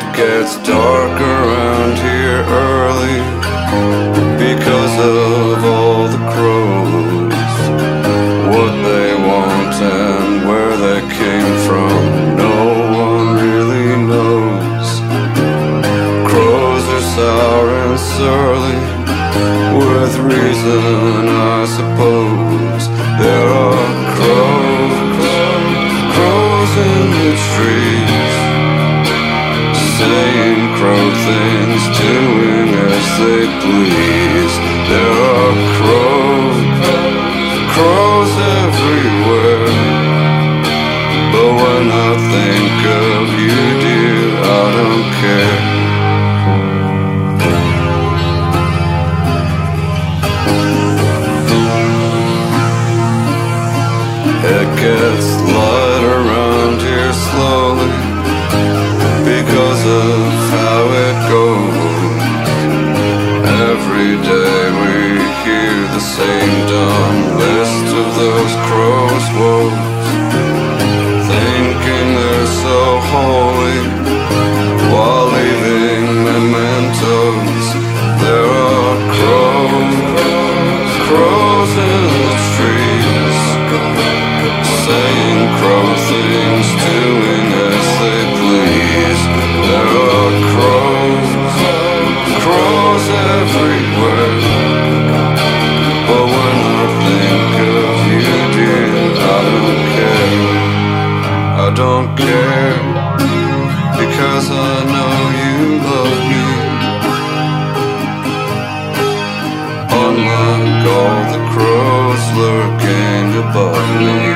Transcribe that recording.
It gets dark around here early because of all the crows. What they want and where they came from, no one really knows. Crows are sour and surly, with reason I suppose. There are crows in the trees, saying crow things, doing as they please. There are crows everywhere, but when I think of you, dear, I don't care. It gets light around here slowly because of how it goes. Every day we hear the same dumb list of those crows' woes, thinking they're so holy while leaving mementos. There are crows in the trees, saying crow things, doing as they please. There are crows everywhere, but when I think of you, dear, I don't care. I don't care, because I know you love me. Unlike all the crows lurking above me.